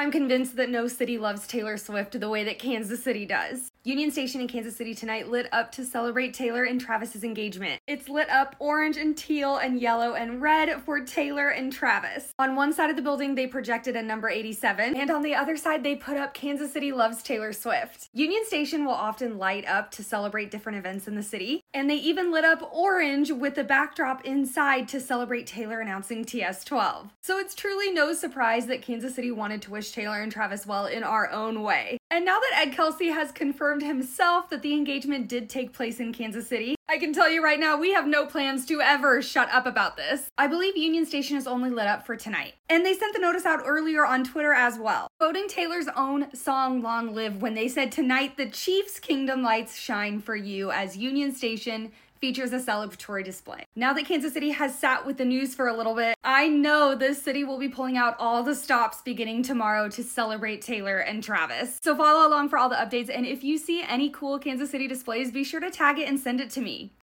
I'm convinced that no city loves Taylor Swift the way that Kansas City does. Union Station in Kansas City tonight lit up to celebrate Taylor and Travis's engagement. It's lit up orange and teal and yellow and red for Taylor and Travis. On one side of the building, they projected a number 87, and on the other side, they put up Kansas City loves Taylor Swift. Union Station will often light up to celebrate different events in the city, and they even lit up orange with the backdrop inside to celebrate Taylor announcing TS12. So it's truly no surprise that Kansas City wanted to wish Taylor and Travis well in our own way. And now that Ed Kelsey has confirmed himself that the engagement did take place in Kansas City, I can tell you right now, we have no plans to ever shut up about this. I believe Union Station is only lit up for tonight. And they sent the notice out earlier on Twitter as well, quoting Taylor's own song Long Live when they said, "Tonight the Chiefs Kingdom lights shine for you as Union Station features a celebratory display." Now that Kansas City has sat with the news for a little bit, I know this city will be pulling out all the stops beginning tomorrow to celebrate Taylor and Travis. So follow along for all the updates, and if you see any cool Kansas City displays, be sure to tag it and send it to me.